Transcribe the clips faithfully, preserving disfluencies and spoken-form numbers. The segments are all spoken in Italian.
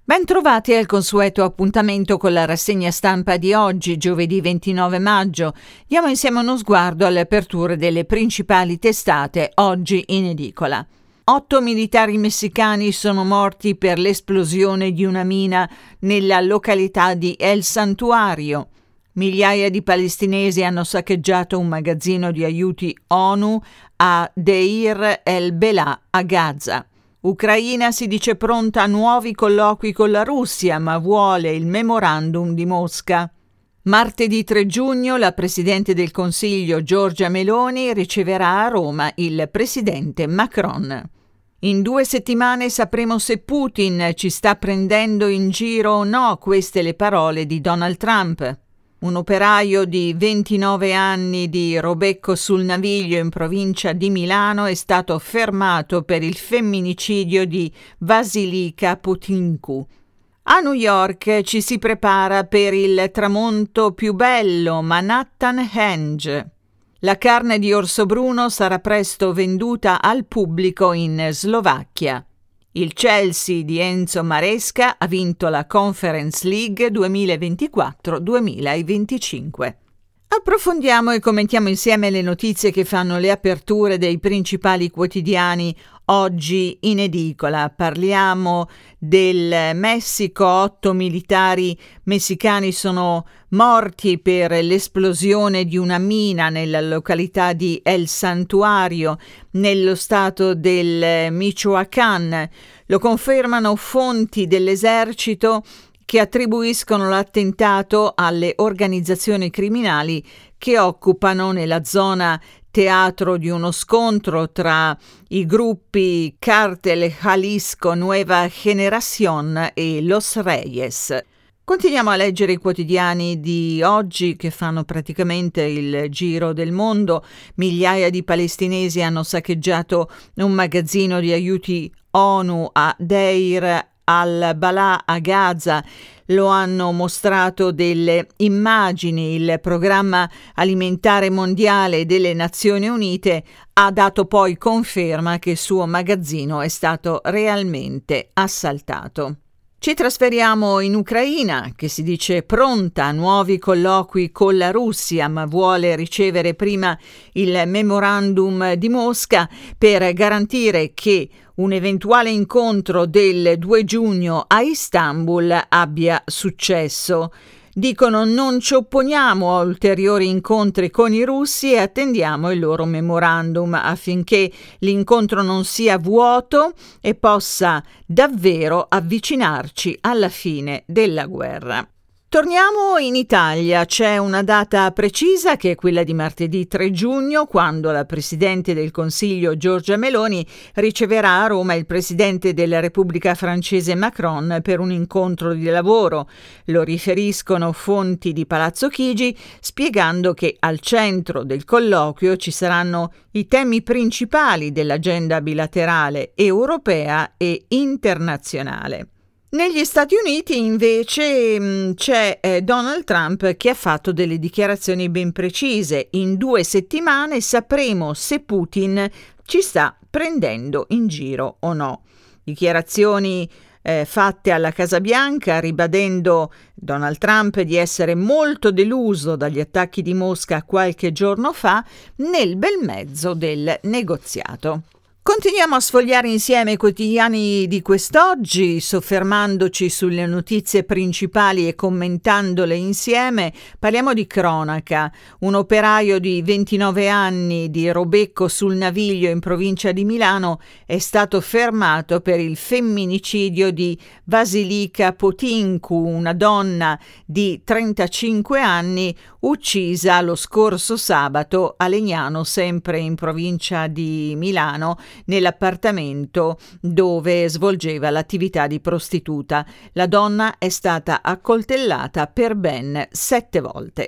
Bentrovati al consueto appuntamento con la rassegna stampa di oggi, giovedì ventinove maggio. Diamo insieme uno sguardo alle aperture delle principali testate oggi in edicola. Otto militari messicani sono morti per l'esplosione di una mina nella località di El Santuario. Migliaia di palestinesi hanno saccheggiato un magazzino di aiuti ONU a Deir el-Belà a Gaza. Ucraina si dice pronta a nuovi colloqui con la Russia, ma vuole il memorandum di Mosca. Martedì tre giugno la Presidente del Consiglio Giorgia Meloni riceverà a Roma il Presidente Macron. In due settimane sapremo se Putin ci sta prendendo in giro o no, queste le parole di Donald Trump. Un operaio di ventinove anni di Robecco sul Naviglio in provincia di Milano è stato fermato per il femminicidio di Vasilika Putinku. A New York ci si prepara per il tramonto più bello, Manhattan Henge. La carne di orso bruno sarà presto venduta al pubblico in Slovacchia. Il Chelsea di Enzo Maresca ha vinto la Conference League duemilaventiquattro duemilaventicinque. Approfondiamo e commentiamo insieme le notizie che fanno le aperture dei principali quotidiani oggi in edicola. Parliamo del Messico, otto militari messicani sono morti per l'esplosione di una mina nella località di El Santuario, nello stato del Michoacán. Lo confermano fonti dell'esercito che attribuiscono l'attentato alle organizzazioni criminali che occupano nella zona teatro di uno scontro tra i gruppi Cartel Jalisco Nueva Generación e Los Reyes. Continuiamo a leggere i quotidiani di oggi che fanno praticamente il giro del mondo. Migliaia di palestinesi hanno saccheggiato un magazzino di aiuti ONU a Deir al-Balà a Gaza. Lo hanno mostrato delle immagini. Il programma alimentare mondiale delle Nazioni Unite ha dato poi conferma che il suo magazzino è stato realmente assaltato. Ci trasferiamo in Ucraina, che si dice pronta a nuovi colloqui con la Russia, ma vuole ricevere prima il memorandum di Mosca per garantire che un eventuale incontro del due giugno a Istanbul abbia successo. Dicono non ci opponiamo a ulteriori incontri con i russi e attendiamo il loro memorandum affinché l'incontro non sia vuoto e possa davvero avvicinarci alla fine della guerra. Torniamo in Italia, c'è una data precisa che è quella di martedì tre giugno, quando la Presidente del Consiglio Giorgia Meloni riceverà a Roma il Presidente della Repubblica francese Macron per un incontro di lavoro. Lo riferiscono fonti di Palazzo Chigi, spiegando che al centro del colloquio ci saranno i temi principali dell'agenda bilaterale europea e internazionale. Negli Stati Uniti invece mh, c'è eh, Donald Trump che ha fatto delle dichiarazioni ben precise. In due settimane sapremo se Putin ci sta prendendo in giro o no. Dichiarazioni eh, fatte alla Casa Bianca, ribadendo Donald Trump di essere molto deluso dagli attacchi di Mosca qualche giorno fa nel bel mezzo del negoziato. Continuiamo a sfogliare insieme i quotidiani di quest'oggi, soffermandoci sulle notizie principali e commentandole insieme. Parliamo di cronaca. Un operaio di ventinove anni di Robecco sul Naviglio in provincia di Milano è stato fermato per il femminicidio di Vasilika Putinku, una donna di trentacinque anni uccisa lo scorso sabato a Legnano, sempre in provincia di Milano, nell'appartamento dove svolgeva l'attività di prostituta. La donna è stata accoltellata per ben sette volte.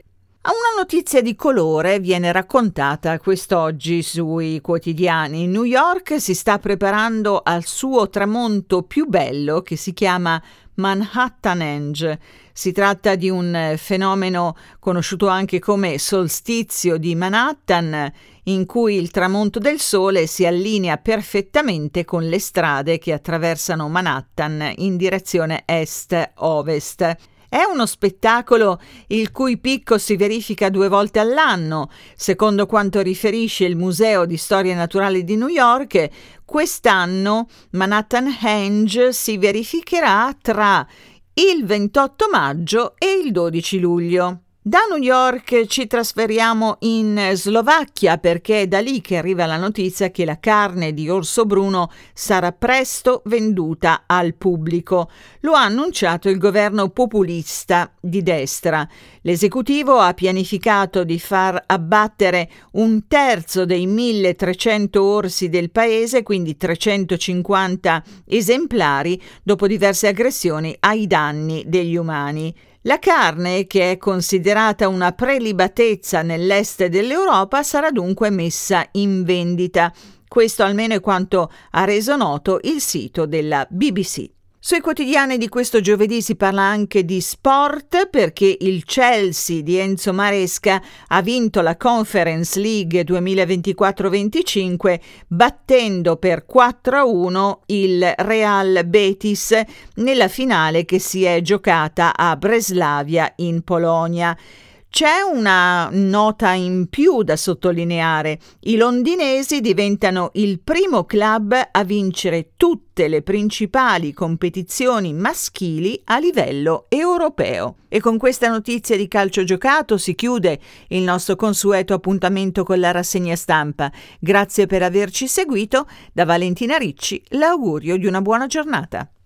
Una notizia di colore viene raccontata quest'oggi sui quotidiani. New York si sta preparando al suo tramonto più bello che si chiama Manhattanenge. Si tratta di un fenomeno conosciuto anche come solstizio di Manhattan, in cui il tramonto del sole si allinea perfettamente con le strade che attraversano Manhattan in direzione est-ovest. È uno spettacolo il cui picco si verifica due volte all'anno. Secondo quanto riferisce il Museo di Storia Naturale di New York, quest'anno Manhattanenge si verificherà tra il ventotto maggio e il dodici luglio. Da New York ci trasferiamo in Slovacchia, perché è da lì che arriva la notizia che la carne di orso bruno sarà presto venduta al pubblico. Lo ha annunciato il governo populista di destra. L'esecutivo ha pianificato di far abbattere un terzo dei milletrecento orsi del paese, quindi trecentocinquanta esemplari, dopo diverse aggressioni ai danni degli umani. La carne, che è considerata una prelibatezza nell'est dell'Europa, sarà dunque messa in vendita. Questo almeno è quanto ha reso noto il sito della B B C. Sui quotidiani di questo giovedì si parla anche di sport, perché il Chelsea di Enzo Maresca ha vinto la Conference League duemilaventiquattro venticinque battendo per quattro a uno il Real Betis nella finale che si è giocata a Breslavia in Polonia. C'è una nota in più da sottolineare. I londinesi diventano il primo club a vincere tutte le principali competizioni maschili a livello europeo. E con questa notizia di calcio giocato si chiude il nostro consueto appuntamento con la rassegna stampa. Grazie per averci seguito. Da Valentina Ricci l'augurio di una buona giornata.